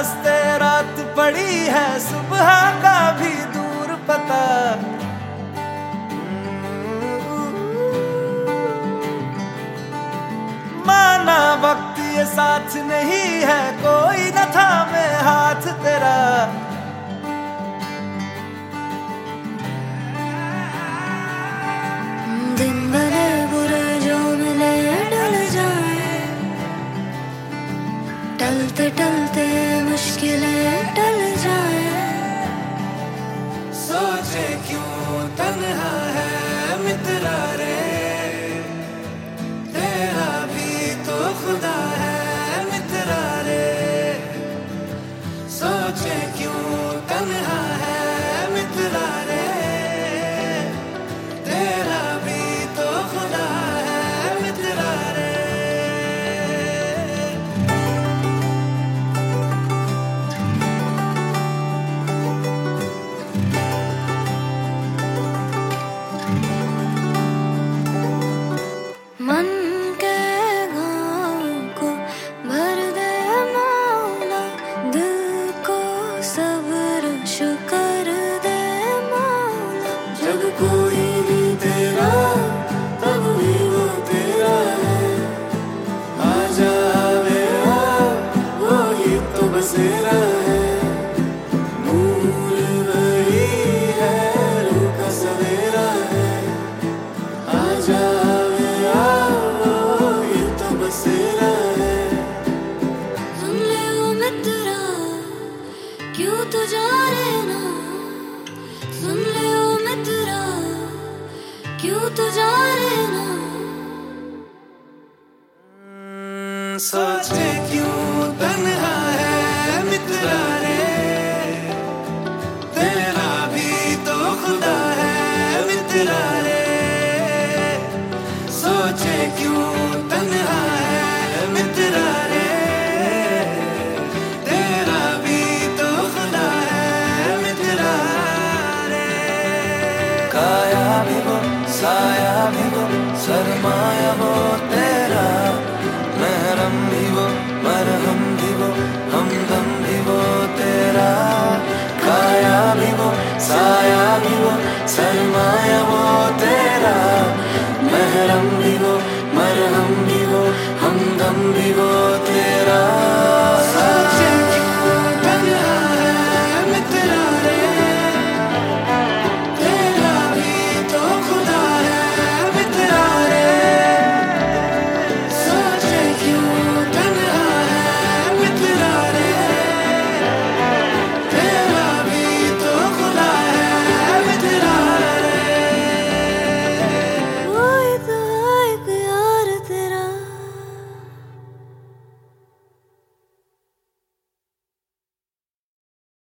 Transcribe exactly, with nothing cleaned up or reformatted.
रास्ते रात पड़ी है, सुबह का भी दूर पता। माना वक्त ये साथ नहीं है, कोई न थामे हाथ तेरा। दिन भले बुरे जो मिले टल जाए, टलते टलते मुश्किलें टल जाए। सोचे क्यों तन्हा है मित्रा रे, तेरा भी तो खुदा है मित्रा रे। सोचे क्यों तन्हा है मित्रा रे, तेरा भी तो खुदा है मित्रा रे। मन के घाव को भर दे मौला, दिल को सब्र शुक्र दे मौला। जब कोई नहीं तेरा तब भी वो तेरा है। आजा वे आ, वो ही तो बसेरा है। नूर वही है, रूह का सवेरा है। आजा वे आ, वो ही तो बसेरा है। सुन ले ओ मित्रा, क्यों तू जा रे ना। सुन ले ओ मित्रा, क्यों तू जा रे ना। सोचे क्यों तन्हा है मित्रा रे, तेरा भी तो खुदा है मित्रा रे। सोचे क्यों तन्हा है मित्रा रे, तेरा भी तो खुदा है मित्रा रे। काया भी वो साया भी वो, सरमाया वो